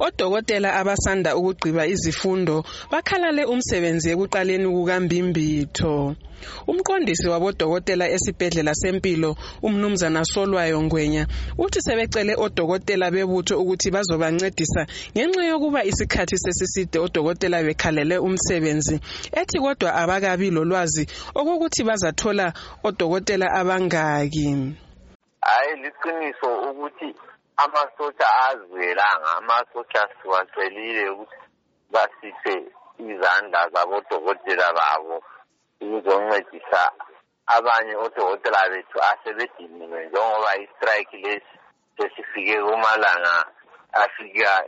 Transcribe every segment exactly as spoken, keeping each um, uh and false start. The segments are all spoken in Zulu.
Odokotela abasanda ukugqiba izifundo bakhalale umsebenzi ekuqaleni kukaMbimbitho. Umqondisi wabodokotela esibhedlela sempilo umnumzana Solwayo Ngwenya uthi sebecele odokotela bebutho ukuthi bazobancedisa ngenxa yokuba isikhathi sesiside odokotela bekhalele umsebenzi, ethi kodwa abakabi lolwazi okokuthi bazathola odokotela abangaki. Hayi liqiniso ukuthi amasotsha azwelanga, amasotsha siwacelile ukuthi basiphe izandla zabodokotela babo ukuzoncedisa abanye odokotela bethu asebediniwe njengoba istrike lesi sesifike kumalanga afika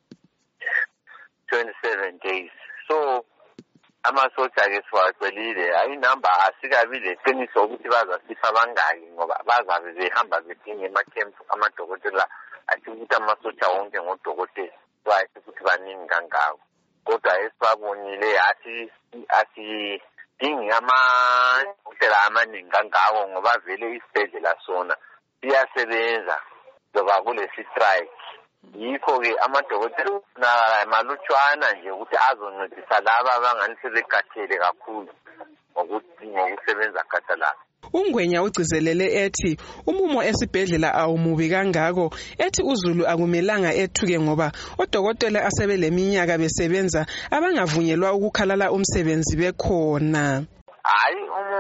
twenty-seven days. So amasotsha ke siwacelile, ayinamba asikabi leqiniso ukuthi bazasipha abangaki ngoba bazabe behamba bedinga emakhempu amadokotela athi ukuthi amasotsha wonke ngodokotela kwathi ukuthi baningi kangako. Kodwa esibabonile athi athi dingi amadokotela amaningi kangako ngoba vele isibhedlela sona siyasebenza ngoba kulesi strike. Yikho-ke amadokotela malutshwana nje ukuthi azoncedisa laba abangani sebegathele kakhulu ngokuthi ngokusebenza gadalala. UNgwenya ugcizelele ethi umumo esibhedlela awumubi kangako, ethi uZulu akumelanga ethuke ngoba odokotela asebeleminyaka besebenza abangavunyelwa ukukhalala umsebenzi bekhona. Hayi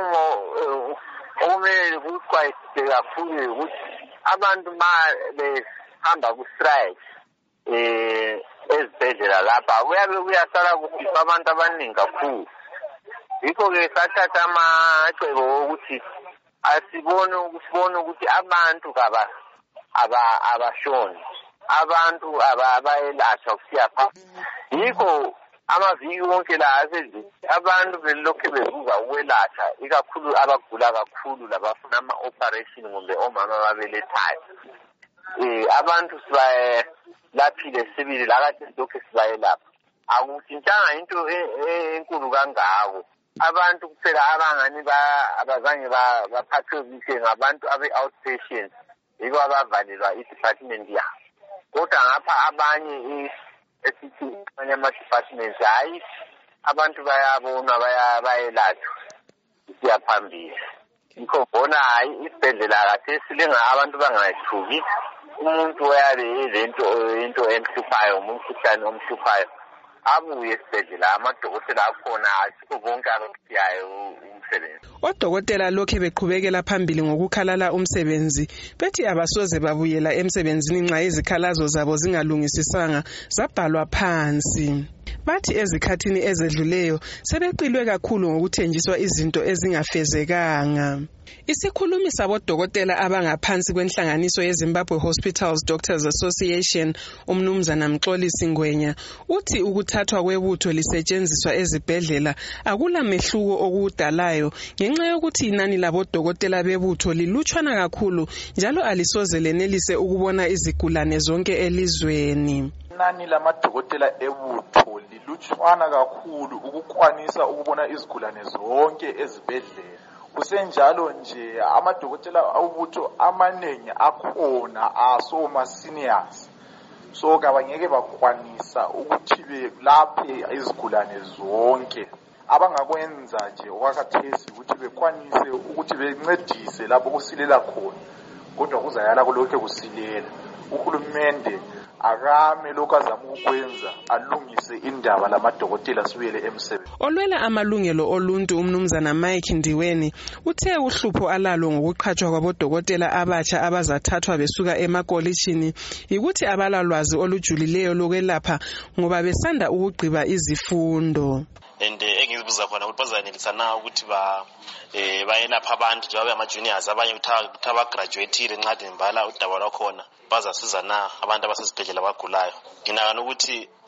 umumo okumele kuqwayisise kakhulu ukuthi abantu ma hamba ku-strike eh ezibhedlela lapha kuyabe kuyasala kukhipha abantu abaningi kakhulu. Yikho-ke sathatha amacebo ukuthi asibone ukusibona ukuthi abantu kaba abashoni, abantu abayelashwa kusiya phambili. Yikho amaviki wonke la asezini abantu belokhu bebuza ukwelatha, ikakhulu abagula kakhulu labafuna ama-operation kumbe omama ababelethayo. Eh abantu sibaye laphile sibili lakathi lokho sibaye lapha akutshintshanga into enkulu kangako. Abantu kuphela abangani abazange baphathwe kuhle ngabantu abe-outpatient yiko abavalelwa i-department yabo. Kodwa ngapha abanye esithi abanye ama-departments hayi abantu bayabona bayelatshwa kusiya phambili. Yikho bona hayi isibhedlela kathi silinga abantu bangayithuki. Umuntu oyabe ilento into emhluphayo, umkhuhlane omhluphayo abuye esibhedlela, amadokotela akhona asikho bonke abakusiyayo umsebenzi. Odokotela lokhe beqhubekela phambili ngokukhalala umsebenzi, bethi abasoze babuyela emsebenzini nxa izikhalazo zabo zingalungisisanga zabhalwa phansi. Bathi ezikhathini ezedluleyo sebeqilwe kakhulu ngokuthenjiswa izinto ezingafezekanga. Isikhulumi sabodokotela abangaphansi kwenhlanganiso yeZimbabwe Hospitals Doctors Association umnumzana Mxolisi Ngwenya uthi ukuthathwa kwebutho lisetshenziswa ezibhedlela akula mehluko okudalayo ngenxa yokuthi inani labodokotela bebutho lilutshwana kakhulu njalo alisoze lenelise ukubona izigulane zonke elizweni. Inani lamadokotela ebutho lilutshwana kakhulu ukukwanisa ukubona izigulane zonke ezibhedlela. Kusenjalo nje amadokotela awubutho amanengi akhona asoma seniors, so kabangeke bakwanisa ukuthi belaphe izigulane zonke. Abangakwenza nje okwakhathesi ukuthi bekwanise ukuthi bencedise lapho kusilela khona, kodwa kuzayala kulokho kusilela. Uhulumende akame lokho azama ukwenza alungise indaba lamadokotela sibuyele emsebenzi. Olwela amalungelo oluntu umnumzana Mike Ndiweni uthe uhlupho alalo ngokuqhatshwa kwabodokotela abatsha abazathathwa besuka emakolishini yikuthi abalalwazi olujulileyo lokwelapha ngoba besanda ukugqiba izifundo. And engizibuza khona ukuthi bazanelisa na ukuthi ba eh bayelapha abantu njengoba ama juniors abanye ukuthi abagraduateile nxa ndimbala udaba lwakhona bazasiza na abantu abasesibhedlela abagulayo. Nginakana ukuthi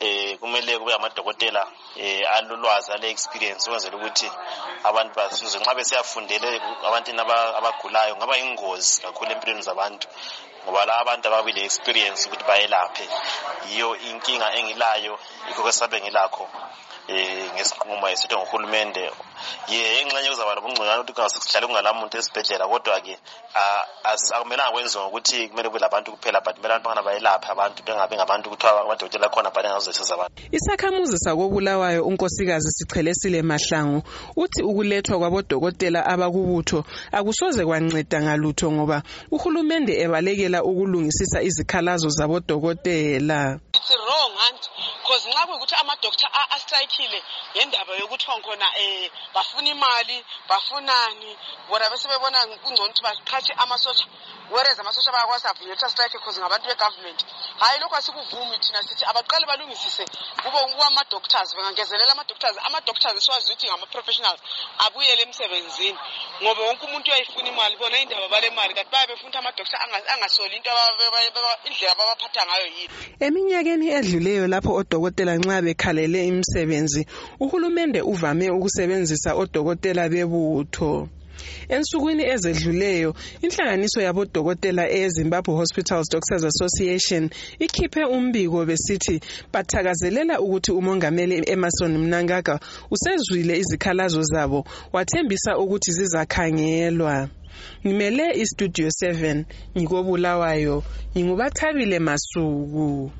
eh kumele kube amadokotela eh alulwazi ale experience ukwenzela ukuthi abantu basize nxa besiyafundele abantu abagulayo ngaba ingozi kakhulu empilweni zabantu ngoba la abantu ababile experience ukuthi bayelaphe iyo inkinga engilayo ikho kwesabe ngilakho eh ngesinqumo esithi ngohulumende ye engxenye kuzaba lobungcingana ukuthi kungasihlale kungalamuntu esibhedlela kodwa ke akumelanga kwenziwe ukuthi kumele kube labantu kuphela but kumele abantu bayelaphe abantu bengabe ngabantu ukuthi amadokotela khona bale ngazosiza abantu. Isakhamuzi sakobulawayo unkosikazi Sichelesile Mahlangu uthi ukulethwa kwabodokotela abakubutho akusoze kwanceda ngalutho ngoba uhulumende ebalekela ukulungisisa izikhalazo zabodokotela. It's wrong and because nxa kuyikuthi ama-doctor a-strikile ngendaba yokuthi khona eh bafuna imali bafunani bona bese bebona kungcono ukuthi baqhatshe amasosha whereas amasosha bayakwazi avunyelwa strike because ngabantu be-government. Hayi lokho asikuvumi thina sithi abaqale balungisise kube ama-doctors bengangezelela ama-doctors ama-doctors esiwazi ukuthi ngama-professionals abuyele emsebenzini ngoba wonke umuntu uyayifuna imali bona indaba bale mali kanti baye befuna ama-doctor angasoli into indlela ababaphatha ngayo yini. Eminyakeni edluleyo lapho odokotela nxa bekhalele imisebenzi uhulumende uvame ukusebenzisa odokotela bebutho. Ensukwini ezedluleyo inhlanganiso yabodokotela eZimbabwe Hospitals Doctors Association ikhiphe umbiko besithi bathakazelela ukuthi umongameli Emmerson Mnangagwa usezwile izikhalazo zabo wathembisa ukuthi zizakhangelwa. Ngimele iStudio seven ngikobulawayo, ngingubathabile Masuku.